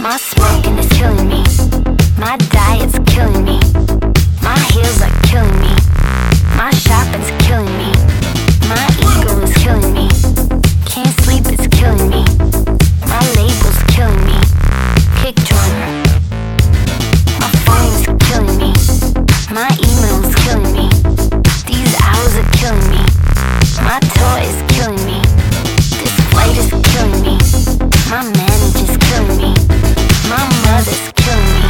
My smoking is killing me. My diet's killing me. My heels are killing me. My shopping's killing me. My ego is killing me. Can't sleep, it's killing me. My label's killing me. Kick drummer. My phone's killing me. My email's killing me. These hours are killing me. My toy is killing me. This flight is killing me. My manager's killing me. My mother's killing me.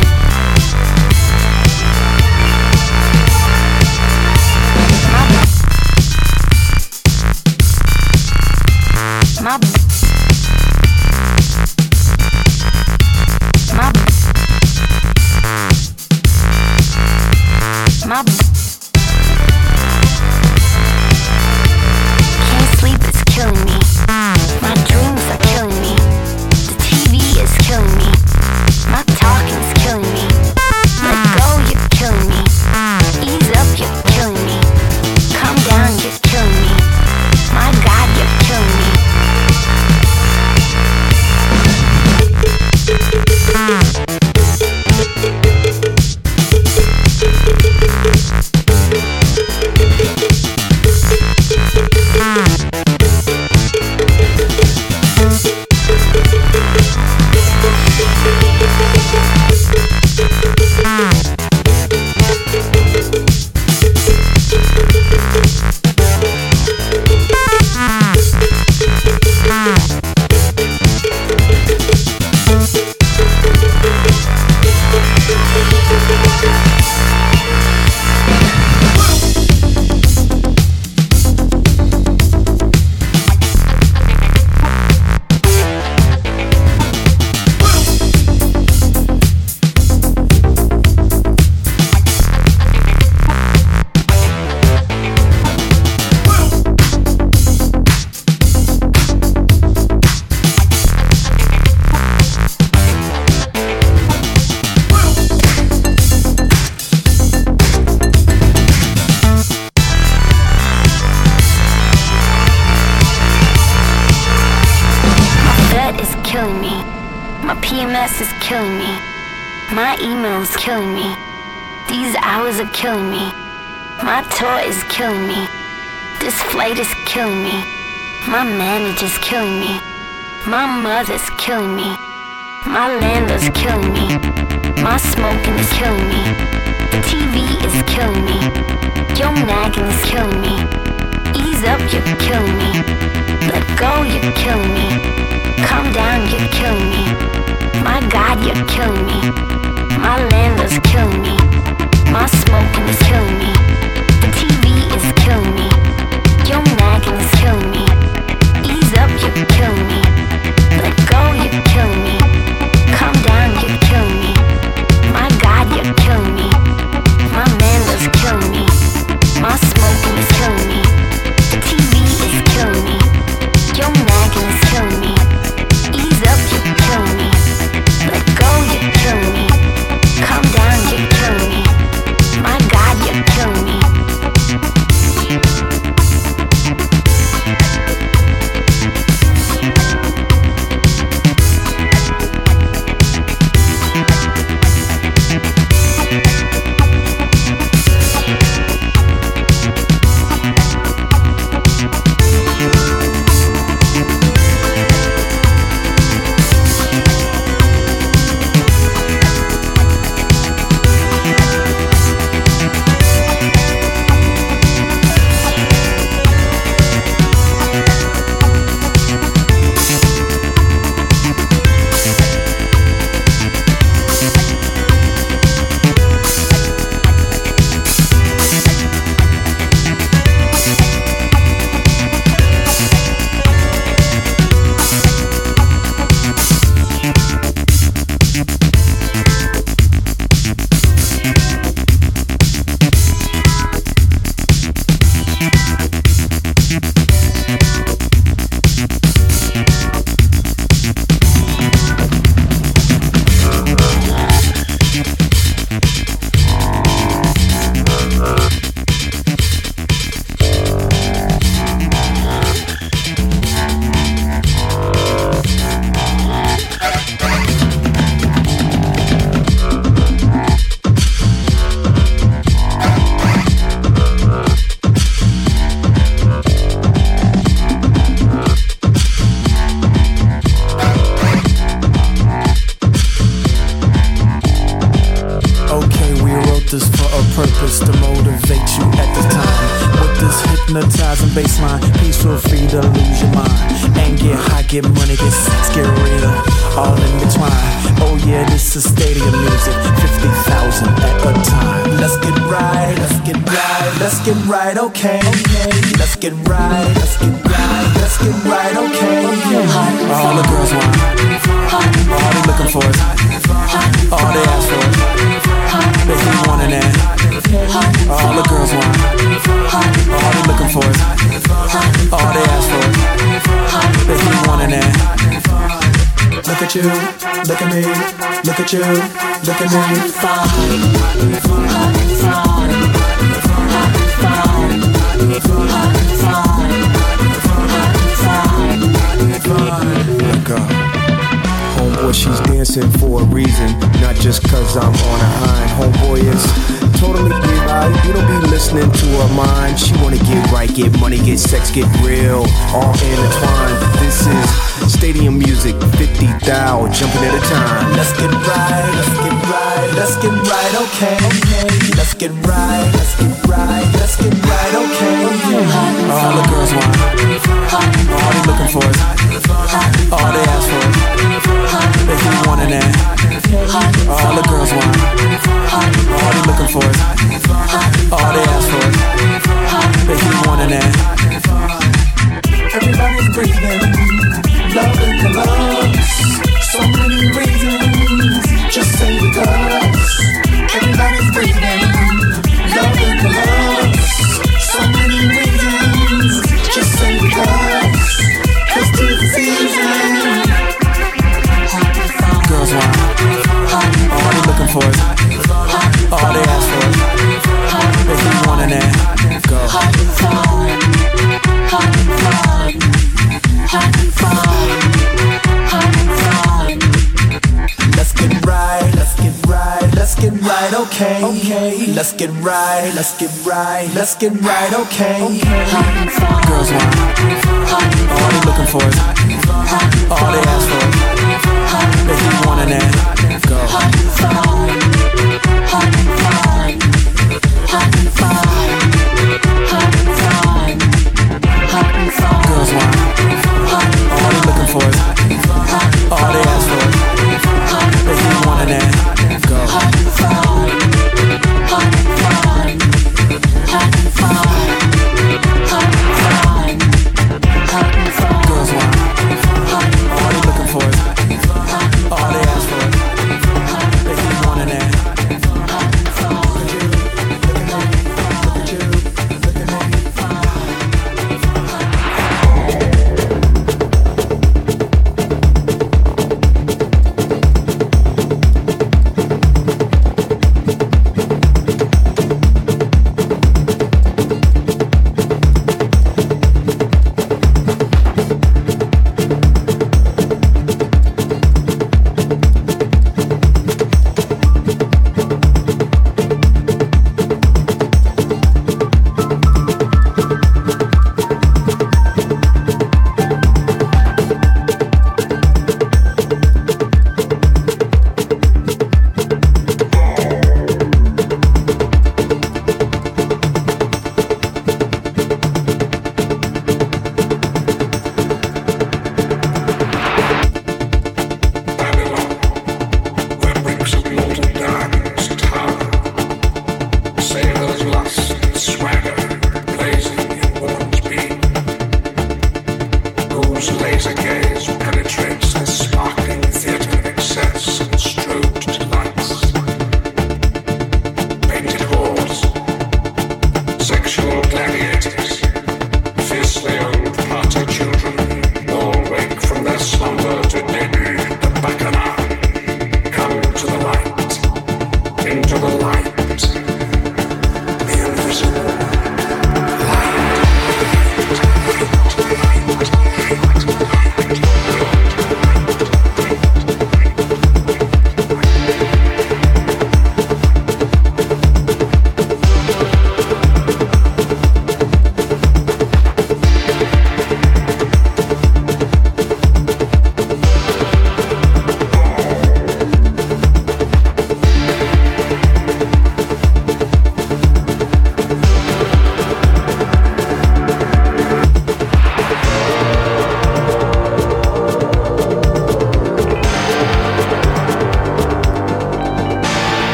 My can't sleep, it's killing me. My dreams are killing me. The TV is killing me. My talking's killing me. Let go, you're killing me. Ease up, you're killing me. Calm down, you're killing me. My God, you're killing me. Killing me. My PMS is killing me. My email's killing me. These hours are killing me. My toy is killing me. This flight is killing me. My manager's killing me. My mother's killing me. My landlord's killing me. My smoking is killing me. The TV is killing me. Your nagging is killing me. Ease up, you're killing me. Let go, you're killing me. Calm down, you're killing me. My God, you're killing me. My landlord's killing me. My smoking is killing me. The TV is killing me. Your nagging is killing me. Ease up, you're killing me. Let go, you're killing me. Calm down, you're killing me. My God, you're killing me. My landlord's killing me. My smoking is killing me. The TV is killing me. Your nagging is killing me. Ease up, you're killing me. Let go, you're killing me. Calm down, you're killing me. lyrics to motivate you at the time. With this hypnotizing bassline, please feel free to lose your mind and get high, get money, get sex, get real, all in between. Oh yeah, this is stadium music, 50,000 at a time. Let's get right, let's get right, let's get right, okay. Let's get right, let's get right, let's get right, okay. All the girls want, all they looking for is, all they ask for, they keep wanting that. All the girls want, all they looking for is, all they ask for, they keep wanting that. Look at you, look at me, look at you, look at me. Let go. Homeboy, she's dancing for a reason, not just cause I'm on her hind. Homeboy is totally get right, you don't be listening to her mind. She wanna get right, get money, get sex, get real, all intertwined. This is stadium music, 50,000 jumping at a time. Let's get right, let's get right, let's get right, okay. Let's get right, let's get right, let's get right, okay. All the girls want, all they looking for is, all they ask for, they keep wanting that. All the girls want, all they looking for is, all they ask for, they keep wanting that. Everybody's breathing, love in the lungs. So many reasons, just say because. Everybody's breathing, love in the lungs. So many reasons, just say because. 'Cause 'tis the season. Girls want, all they looking for is, all they ask for, they keep wanting that. Go. Let's get right, let's get right, let's get right, okay. Let's get right, let's get right, let's get right, okay. Girls want, all they looking for is, all they ask for, they keep wanting that. Go. Girls want, all they looking for is, all they ask for, they keep wanting that. Go. Girls want,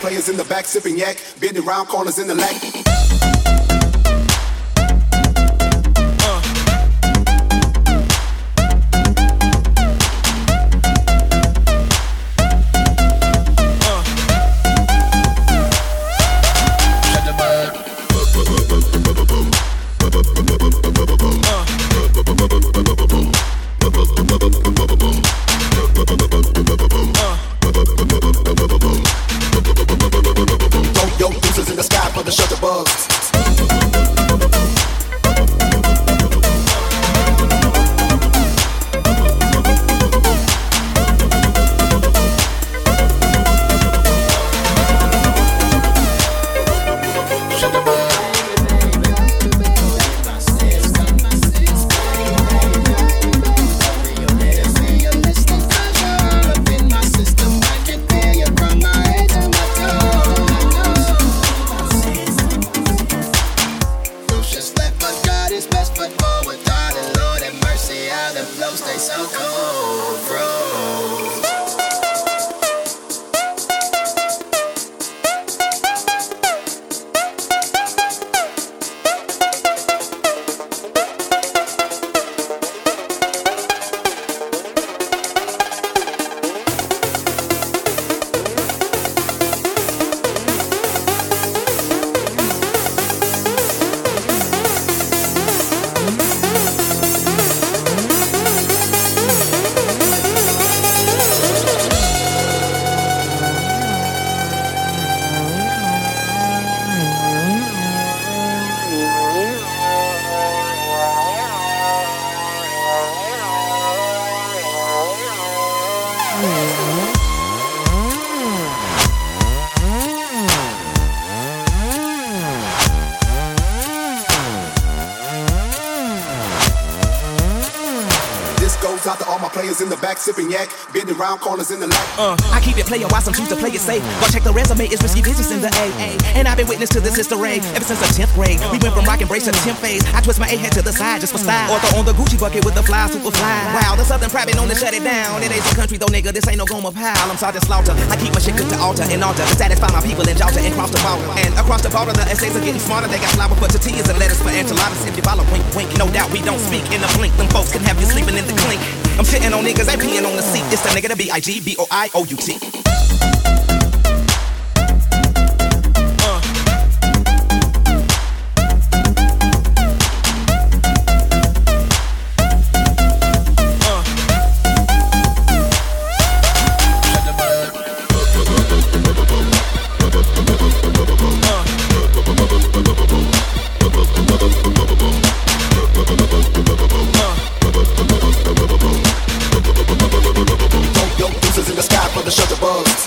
players in the back sipping yak, bending round corners in the lack. Out to all my players in the back sipping yak, bending round corners in the lack. I keep it playin' while some choose to play it safe. Go check the resume, it's risky business in the AA. And I've been witness to this history ever since the 10th grade. We went from rock and brace to the 10th phase. I twist my A head to the side just for style. Or throw on the Gucci bucket with the fly, super fly. Wow, the Southern private known to shut it down. It ain't some country though, nigga, this ain't no Goma pile. I'm Sergeant Slaughter. I keep my shit cooked to altar and altar to satisfy my people in Georgia and cross the border. And across the border, the essays are getting smarter. They got flour for tortillas and lettuce for enchiladas. If you follow, wink, wink. No doubt we don't speak in the blink. Them folks can have you sleeping in the clink. I'm shitting on niggas, they peeing on the seat. It's the nigga, the B-I-G-B-O-I-O-U-T. In the sky for the shelter bugs.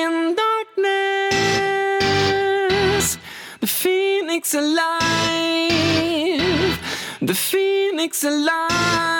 in darkness. The phoenix alive. The phoenix alive.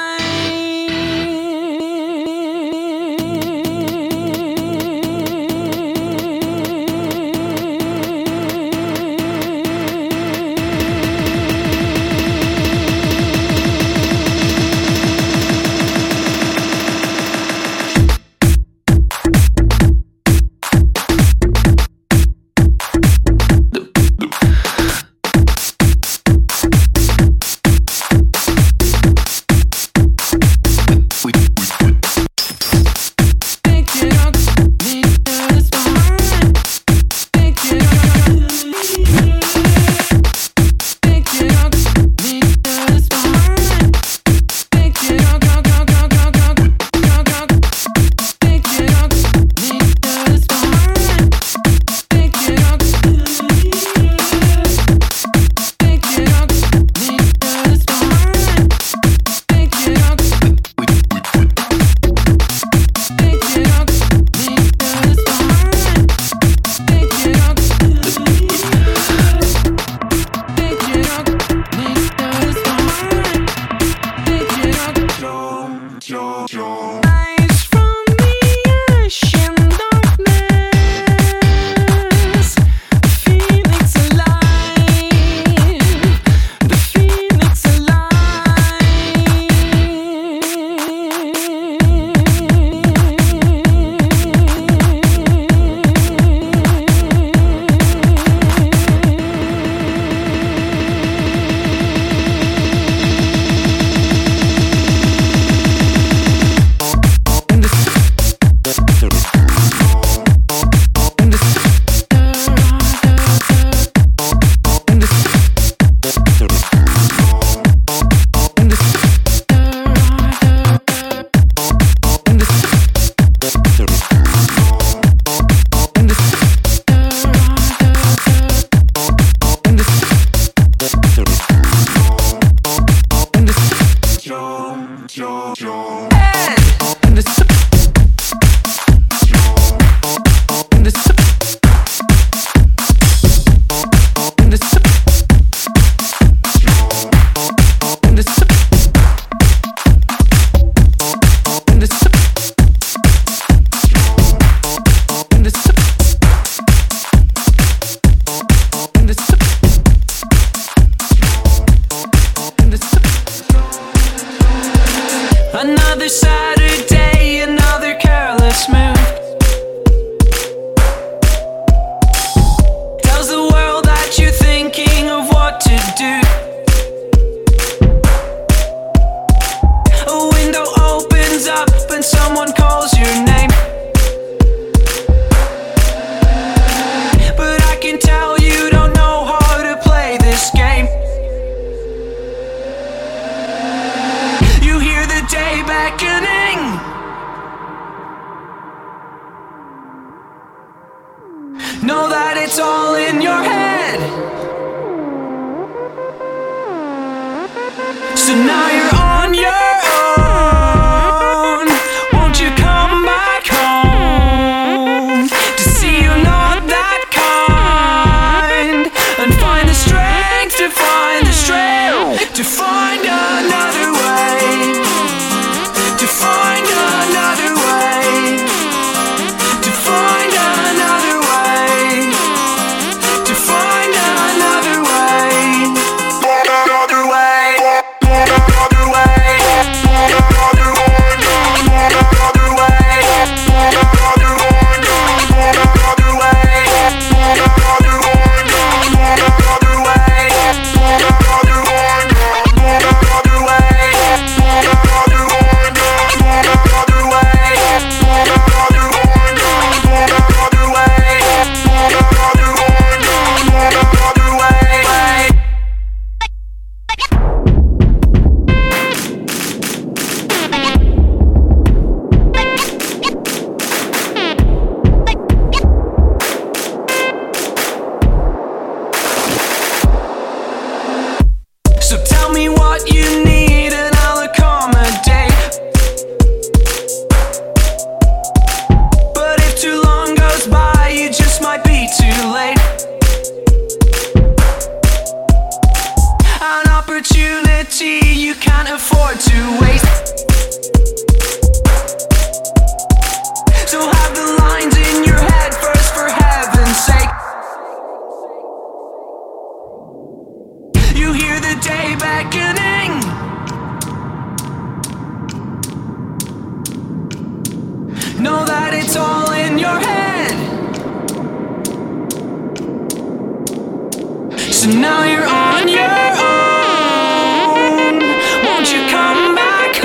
Another Saturday, another careless move. Tells the world that you're thinking of what to do. A window opens up and someone calls your name. But I can tell you don't know how to play this game. You hear the day beckoning. Know that it's all in your head. So now you're on your own. Won't you come back home to see you're not that kind, and find the strength to find the strength to find another way, to find another way, to find another way, to find another way, another way, another way. So now you're on your own. Won't you come back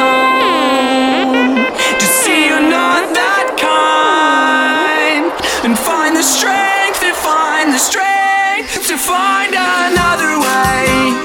home to see you're not that kind, and find the strength to find the strength to find another way.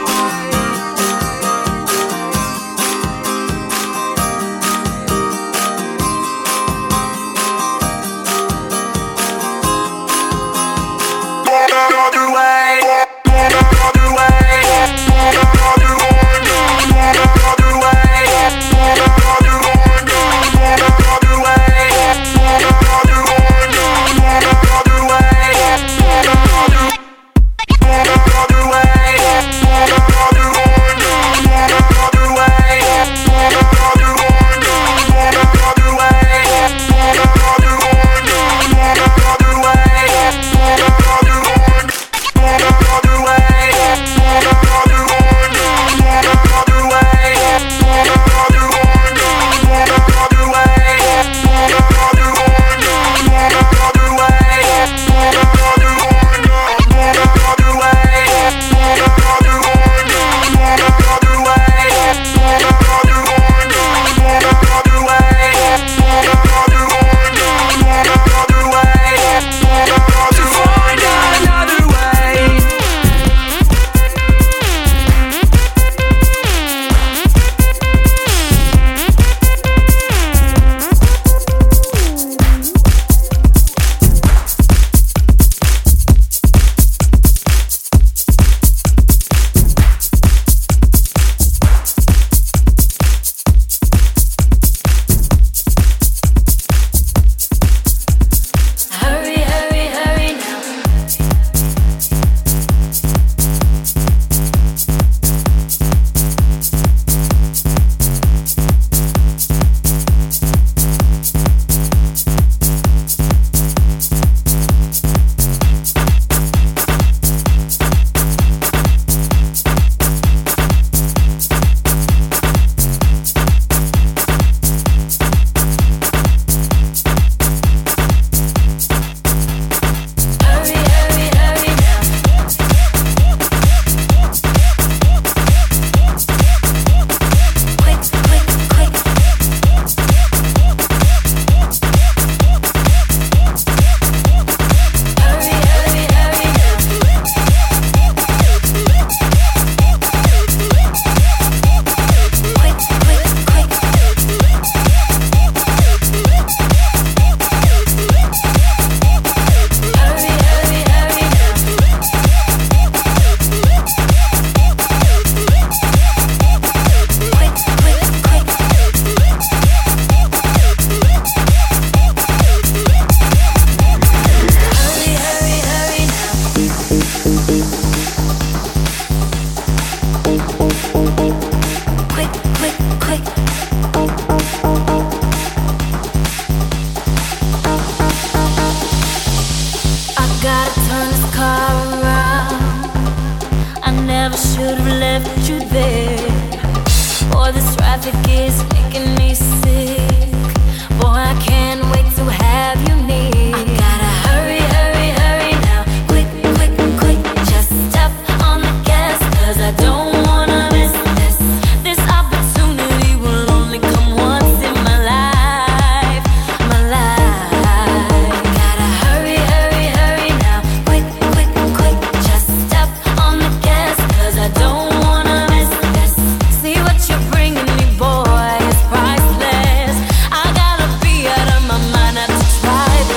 Boy, it's priceless. I gotta be out of my mind not to try.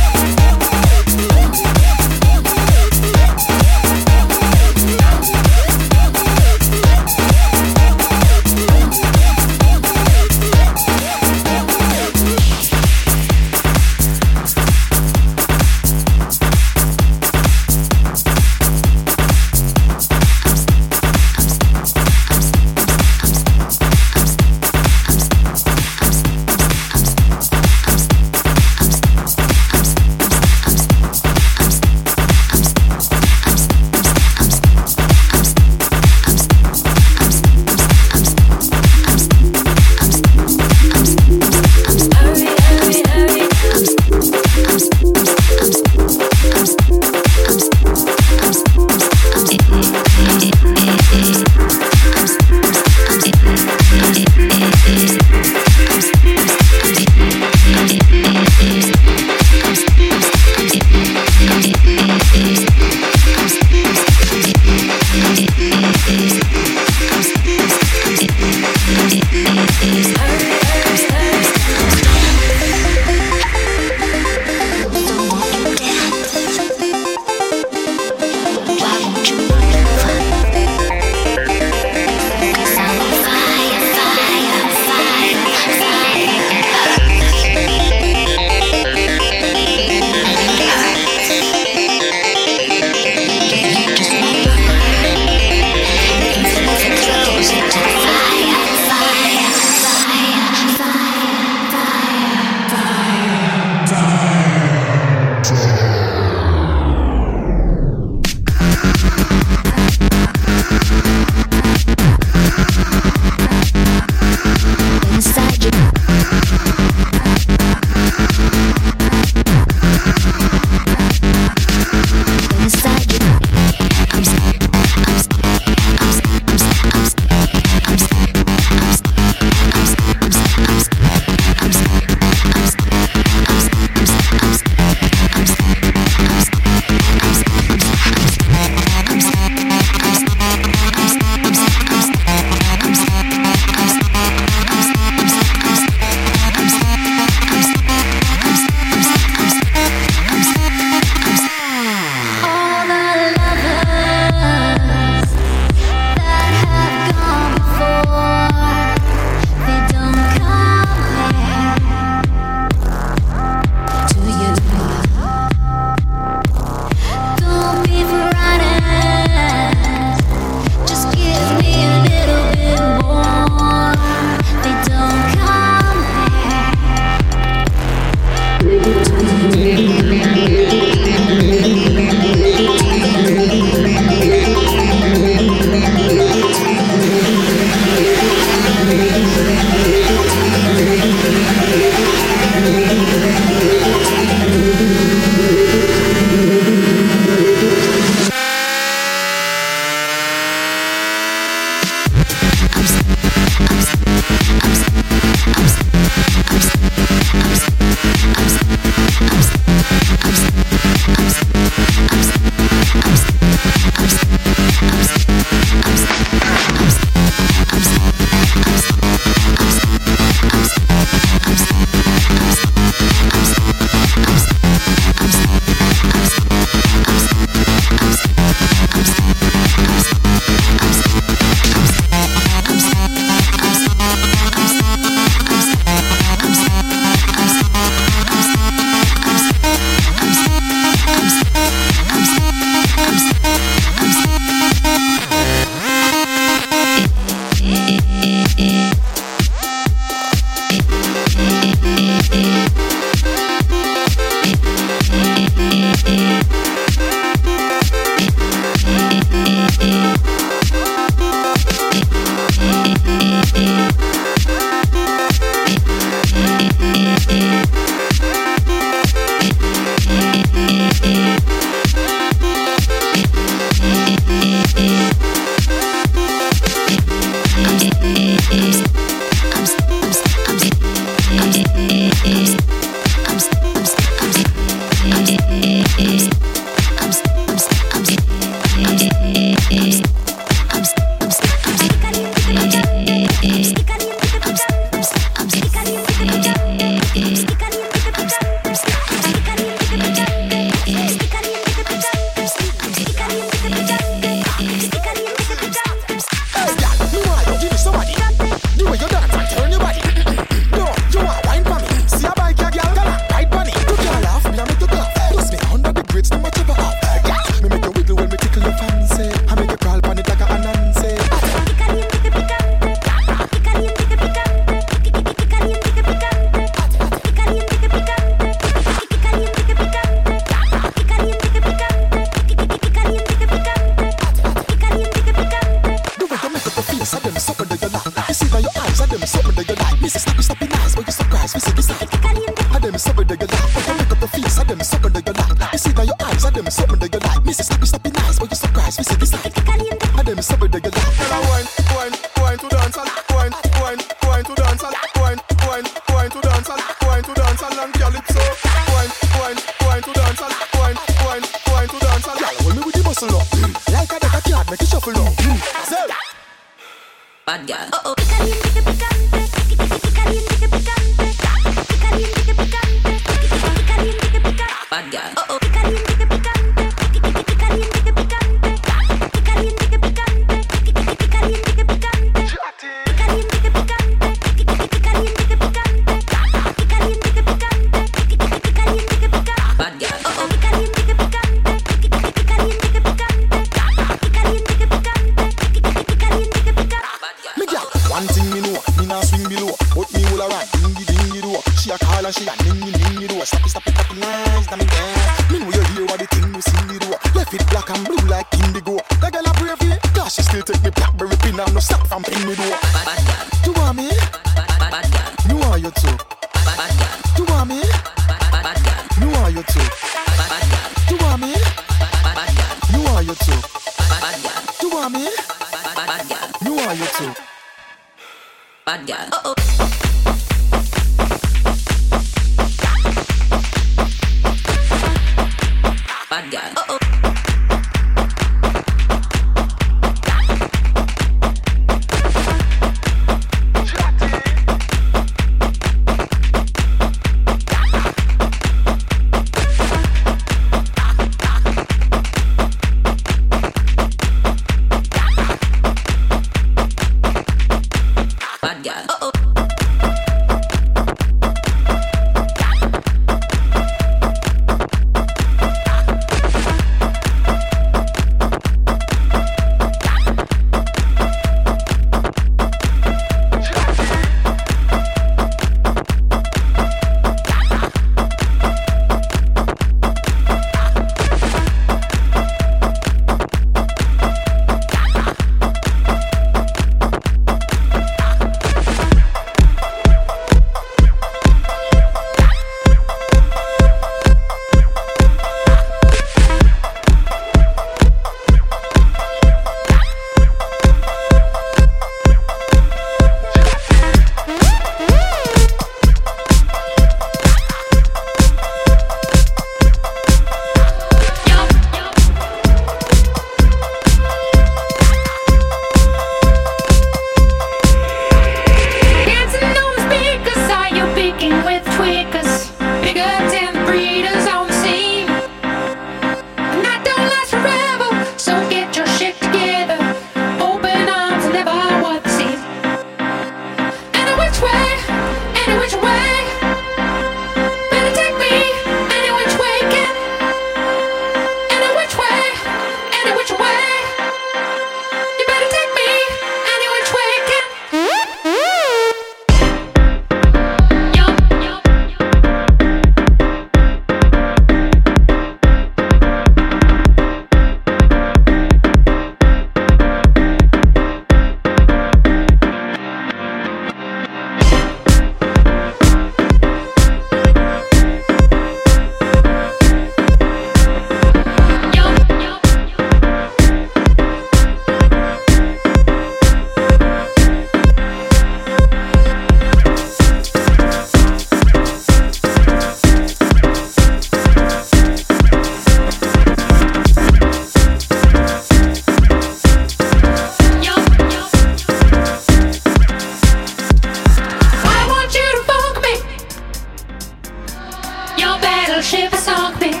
battleship sunk me.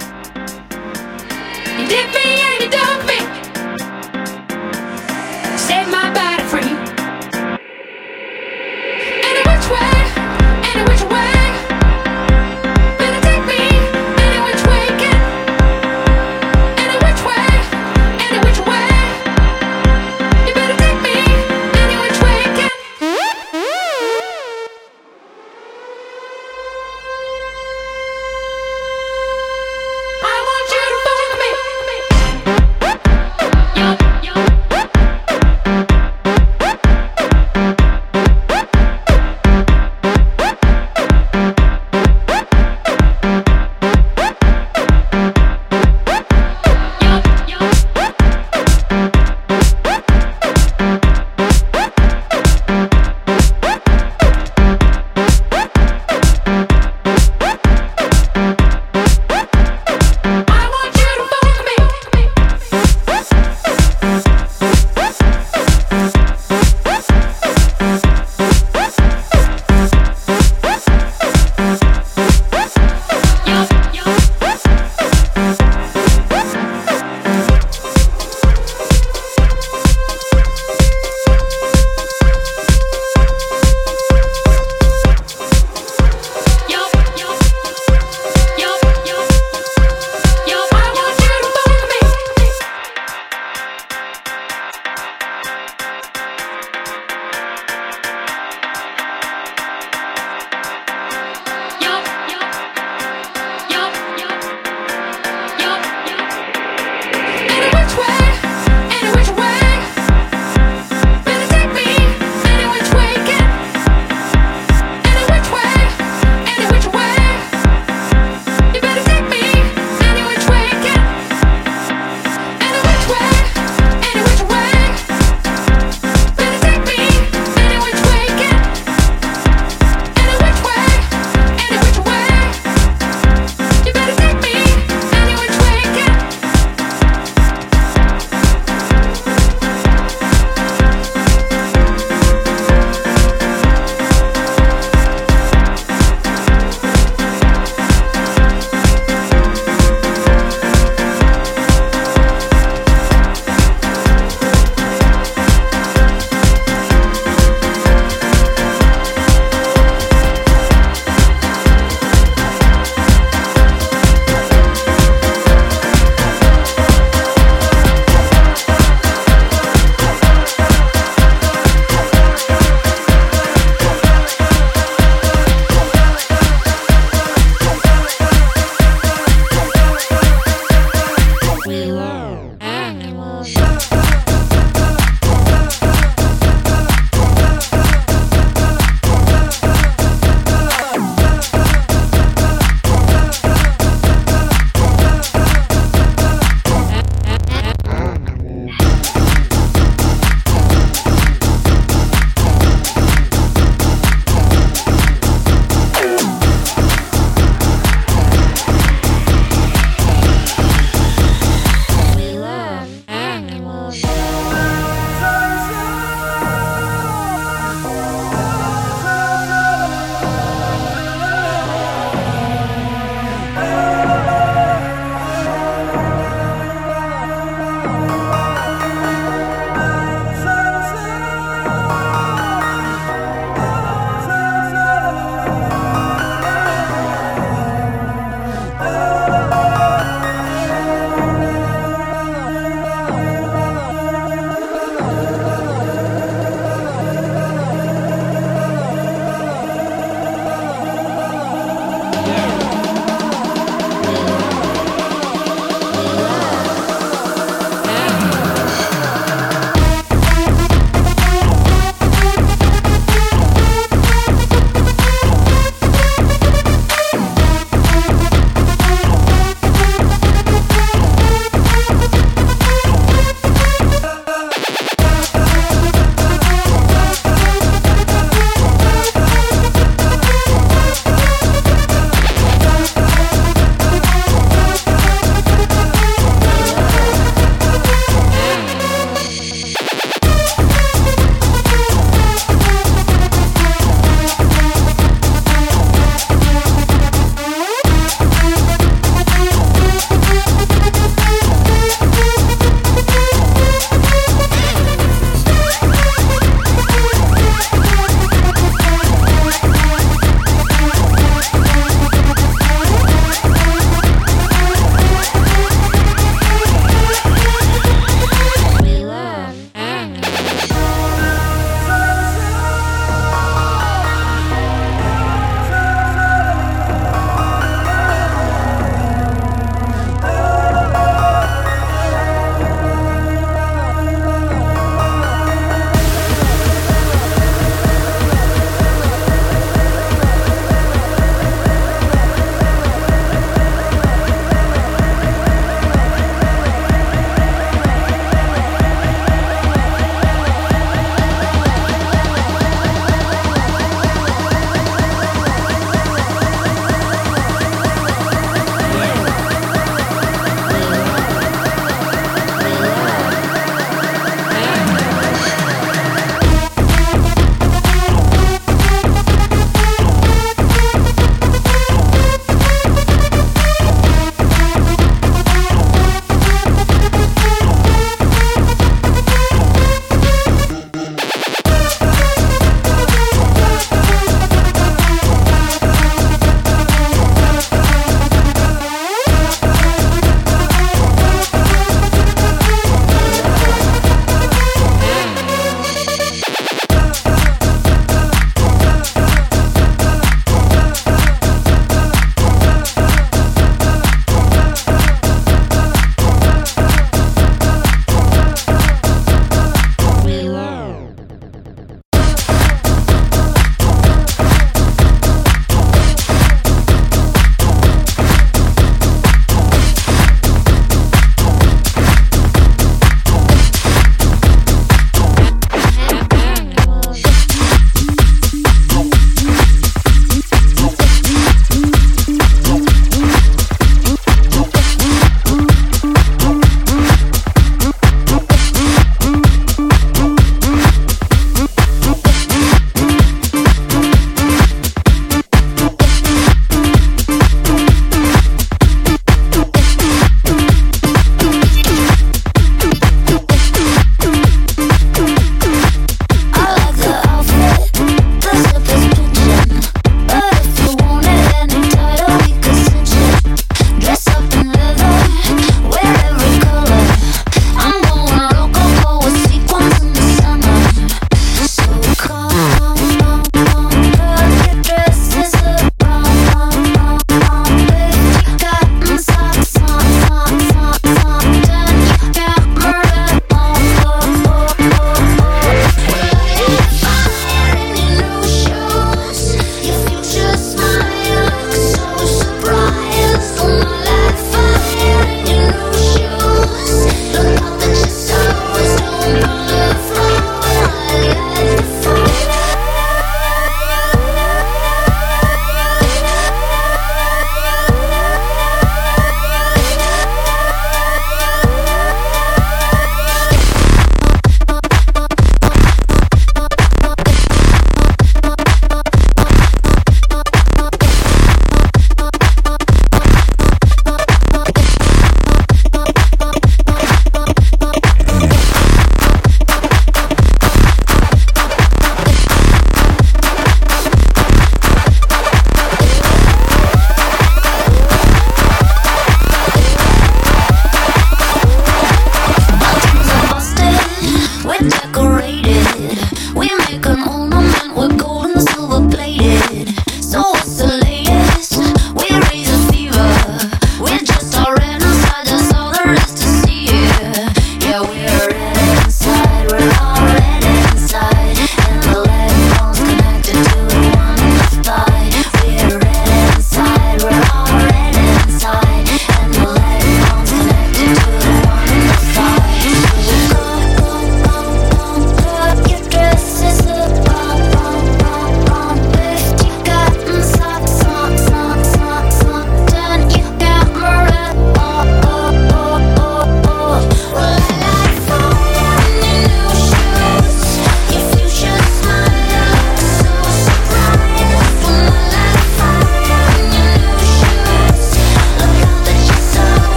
You dip me and you dunk me. Set my body free. Any which way, any which way. Better take me any which way you can. Any which way, any which way. You better take me any which way you can. I want you to funk me.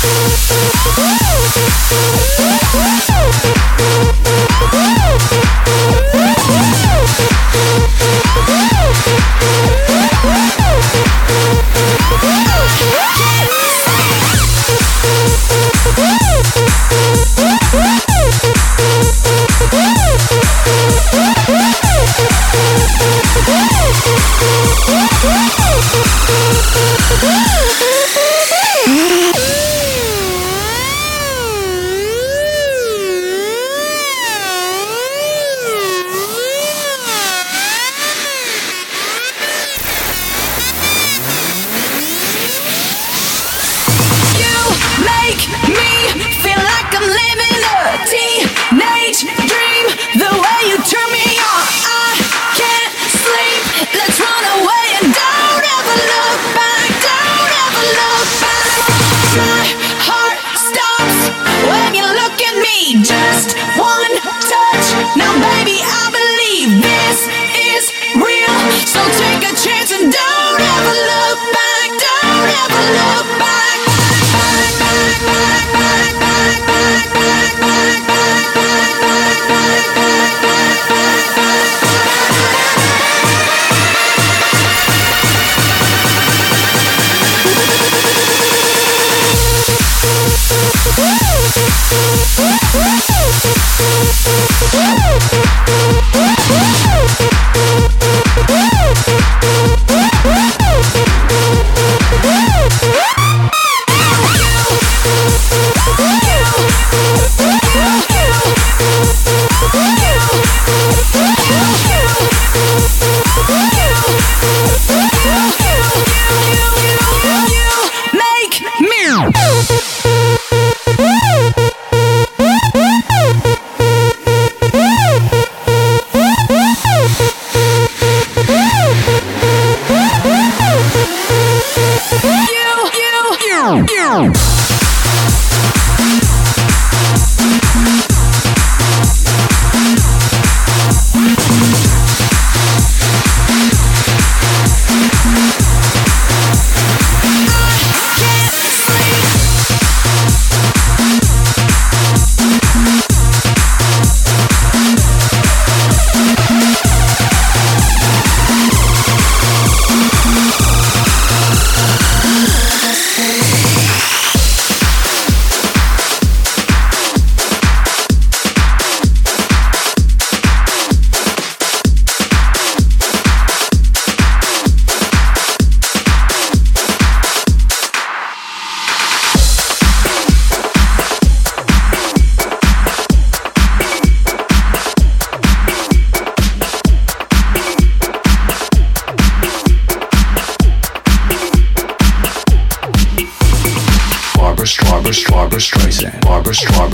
Barbra Streisand, Barbra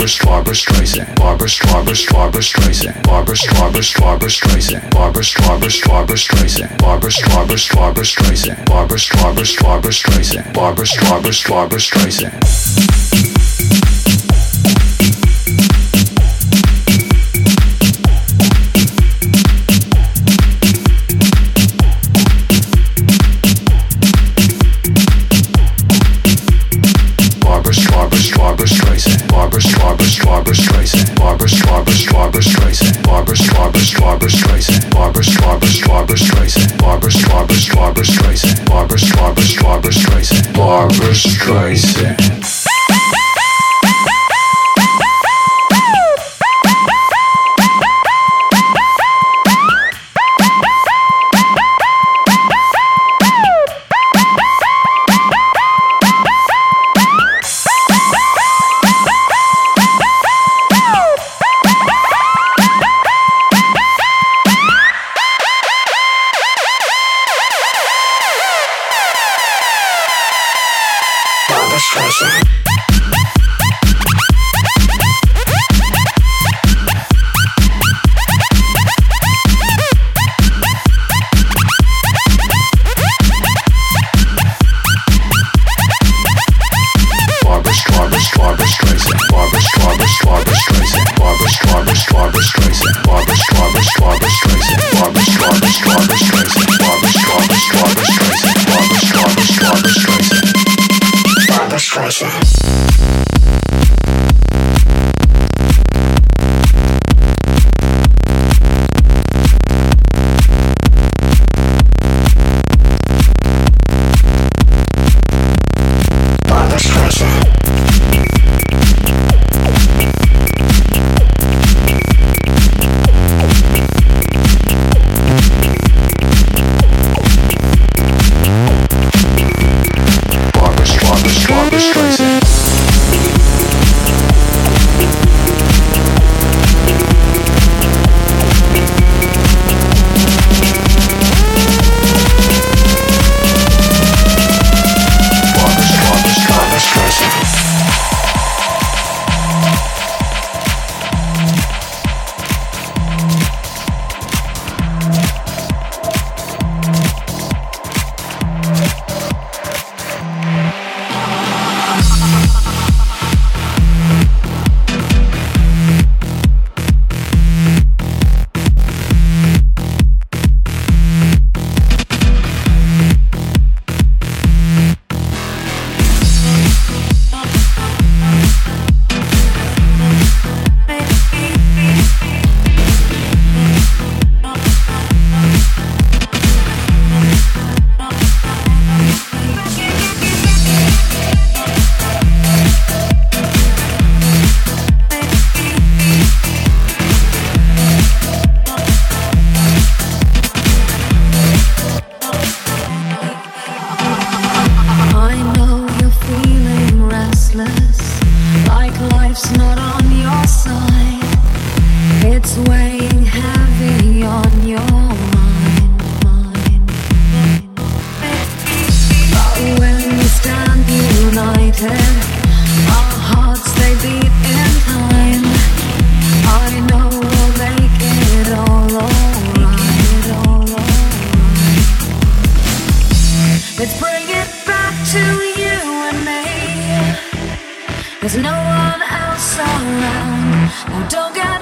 Streisand, Barbra Streisand, Barbra Streisand, Barbra Streisand, Barbra Streisand, Barbra Streisand, Barbra Streisand. Barbra Streisand, Barbra Streisand, Barbra Streisand, Barbra Streisand, Barbra Streisand, Barbra Streisand, Barbra Streisand, Barbra Streisand. Barbra Streisand. waiting. Our hearts, they beat in time. I know we'll make it all alright, all alright. Let's bring it back to you and me. There's no one else around. Oh, don't get